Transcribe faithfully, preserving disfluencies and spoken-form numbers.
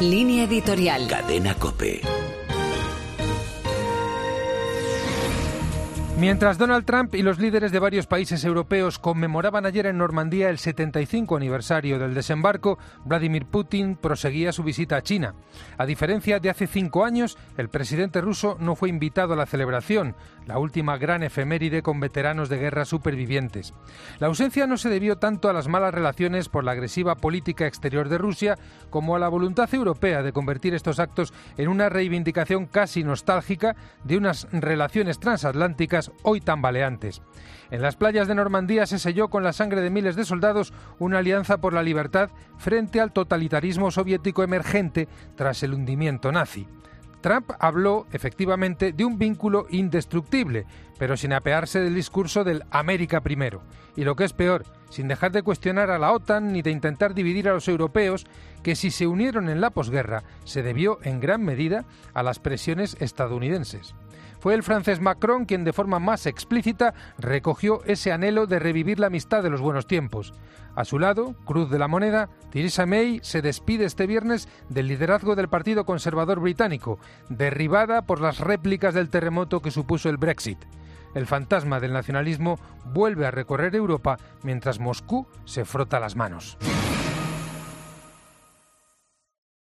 Línea editorial. Cadena COPE. Mientras Donald Trump y los líderes de varios países europeos conmemoraban ayer en Normandía el setenta y cinco aniversario del desembarco, Vladimir Putin proseguía su visita a China. A diferencia de hace cinco años, el presidente ruso no fue invitado a la celebración, la última gran efeméride con veteranos de guerra supervivientes. La ausencia no se debió tanto a las malas relaciones por la agresiva política exterior de Rusia como a la voluntad europea de convertir estos actos en una reivindicación casi nostálgica de unas relaciones transatlánticas hoy tambaleantes. En las playas de Normandía se selló con la sangre de miles de soldados una alianza por la libertad frente al totalitarismo soviético emergente tras el hundimiento nazi. Trump habló, efectivamente, de un vínculo indestructible, pero sin apearse del discurso del América primero. Y lo que es peor, sin dejar de cuestionar a la OTAN ni de intentar dividir a los europeos, que si se unieron en la posguerra se debió en gran medida a las presiones estadounidenses. Fue el francés Macron quien de forma más explícita recogió ese anhelo de revivir la amistad de los buenos tiempos. A su lado, cruz de la moneda, Theresa May se despide este viernes del liderazgo del Partido Conservador británico, derribada por las réplicas del terremoto que supuso el Brexit. El fantasma del nacionalismo vuelve a recorrer Europa mientras Moscú se frota las manos.